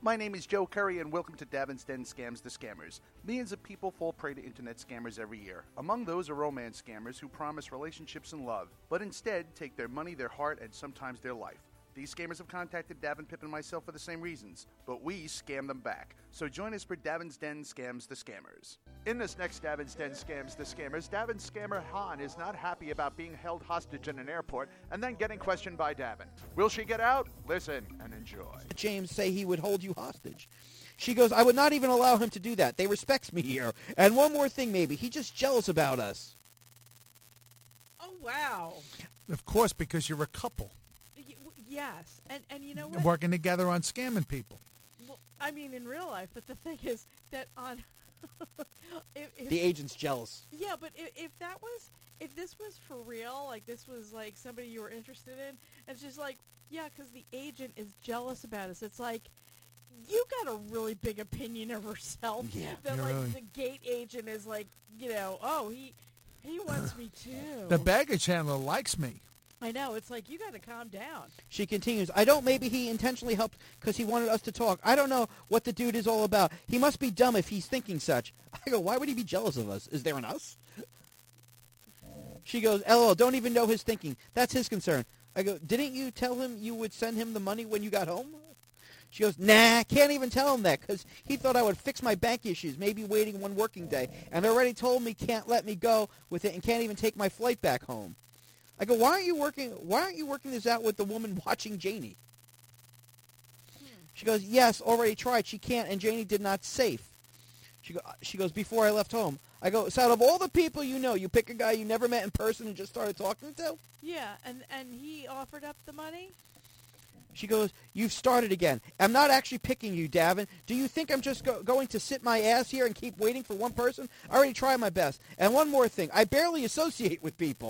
My name is Joe Curry, and welcome to Davin's Den Scams the Scammers. Millions of people fall prey to internet scammers every year. Among those are romance scammers who promise relationships and love, but instead take their money, their heart, and sometimes their life. These scammers have contacted Davin, Pip, and myself for the same reasons, but we scam them back. So join us for Davin's Den Scams the Scammers. In this next Davin's Den Scams the Scammers, Davin's scammer Han is not happy about being held hostage in an airport and then getting questioned by Davin. Will she get out? Listen and enjoy. James say he would hold you hostage. She goes, I would not even allow him to do that. They respects me here. And one more thing maybe. He's just jealous about us. Oh, wow. Of course, because you're a couple. Yes. And you know what? Working together on scamming people. Well, I mean, in real life, but the thing is that on... The agent's jealous. Yeah, but if this was for real, like this was like somebody you were interested in, it's just like, yeah, because the agent is jealous about us. It's like, you got a really big opinion of herself. Yeah. That like really... the gate agent is like, you know, oh, he wants me too. The baggage handler likes me. I know. It's like, you got to calm down. She continues, maybe he intentionally helped because he wanted us to talk. I don't know what the dude is all about. He must be dumb if he's thinking such. I go, why would he be jealous of us? Is there an us? She goes, LOL, don't even know his thinking. That's his concern. I go, didn't you tell him you would send him the money when you got home? She goes, nah, can't even tell him that because he thought I would fix my bank issues, maybe waiting one working day, and already told me can't let me go with it and can't even take my flight back home. I go, why aren't you working this out with the woman watching Janie? She goes, yes, already tried. She can't, and Janie did not safe. She goes, before I left home. I go, so out of all the people you know, you pick a guy you never met in person and just started talking to? Yeah, and he offered up the money? She goes, you've started again. I'm not actually picking you, Davin. Do you think I'm just going to sit my ass here and keep waiting for one person? I already tried my best. And one more thing, I barely associate with people.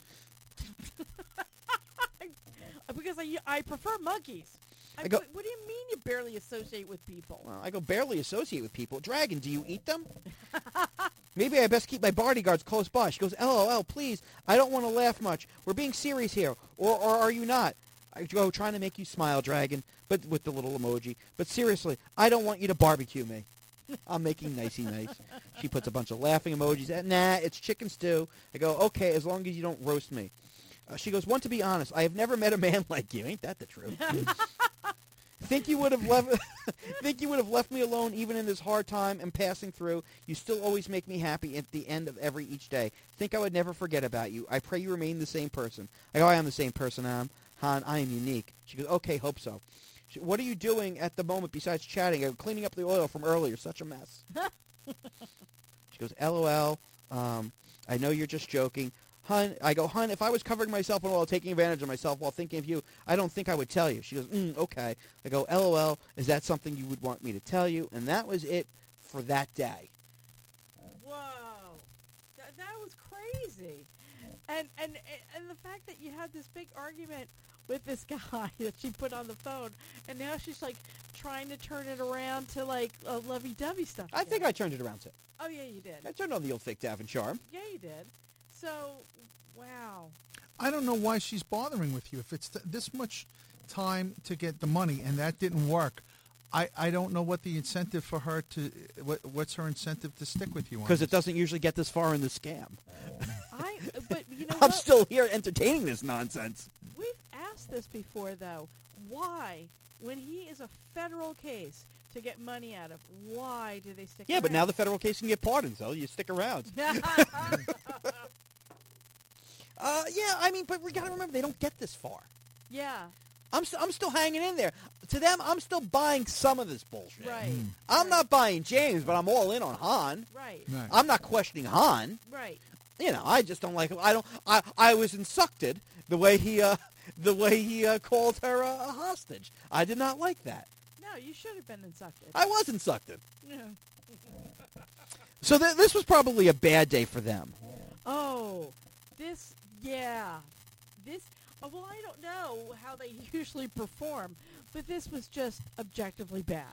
Because I prefer monkeys. I go, what do you mean you barely associate with people? Well, I go, barely associate with people. Dragon, do you eat them? Maybe I best keep my bodyguards close by. She goes, LOL, please. I don't want to laugh much. We're being serious here. Or are you not? I go, trying to make you smile, Dragon, but with the little emoji. But seriously, I don't want you to barbecue me. I'm making nicey nice. She puts a bunch of laughing emojis. Nah, it's chicken stew. I go, okay, as long as you don't roast me. She goes, to be honest, I have never met a man like you. Ain't that the truth? Think you would have left me alone even in this hard time and passing through. You still always make me happy at the end of each day. Think I would never forget about you. I pray you remain the same person. I go, I am the same person, Han. I am unique. She goes, okay, hope so. What are you doing at the moment besides chatting? I'm cleaning up the oil from earlier. Such a mess. She goes, LOL. I know you're just joking. Hun, I go, if I was covering myself in oil, taking advantage of myself while thinking of you, I don't think I would tell you. She goes, okay. I go, LOL, is that something you would want me to tell you? And that was it for that day. Whoa. That was crazy. And the fact that you had this big argument with this guy that she put on the phone, and now she's, like, trying to turn it around to, like, a lovey-dovey stuff. I think I turned it around, too. Oh, yeah, you did. I turned on the old fake Davin charm. Yeah, you did. So, wow. I don't know why she's bothering with you. If it's this much time to get the money and that didn't work, I don't know what the incentive for her to what's her incentive to stick with you on. Because it doesn't usually get this far in the scam. But you know I'm what? still here entertaining this nonsense. We've asked this before, though. Why, when he is a federal case to get money out of, why do they stick around? Yeah, but now the federal case can get pardoned, so you stick around. Yeah, I mean, but we got to remember, they don't get this far. Yeah. I'm still hanging in there. To them, I'm still buying some of this bullshit. Right. I'm not buying James, but I'm all in on Han. Right. I'm not questioning Han. Right. You know, I just don't like him. I was insulted the way he called her a hostage. I did not like that. No, you should have been insulted. I was insulted. Yeah. So this was probably a bad day for them. Oh, this, yeah. Well, I don't know how they usually perform, but this was just objectively bad.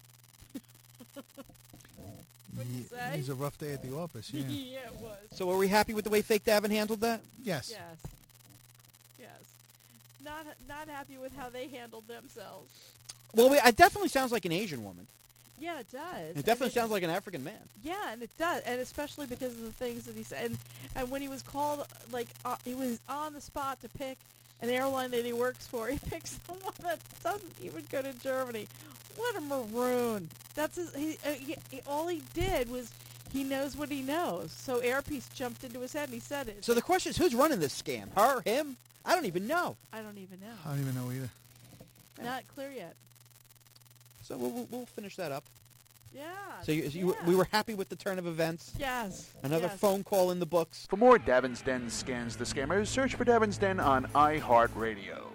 What'd you say? It was a rough day at the office, yeah. Yeah, it was. So are we happy with the way Fake Davin handled that? Yes. Yes. Not happy with how they handled themselves. Well, it definitely sounds like an Asian woman. Yeah, it does. It definitely sounds like an African man. Yeah, and it does, and especially because of the things that he said. And when he was called, like, he was on the spot to pick an airline that he works for. He picks someone that doesn't even go to Germany. What a maroon! That's all he did was he knows what he knows. So Airpiece jumped into his head and he said it. So the question is, who's running this scam? Her, him? I don't even know. I don't even know. I don't even know either. Not clear yet. So we'll finish that up. Yeah. So we were happy with the turn of events. Yes. Another yes. phone call in the books. For more Davin's Den Scams the Scammers, search for Davin's Den on iHeartRadio.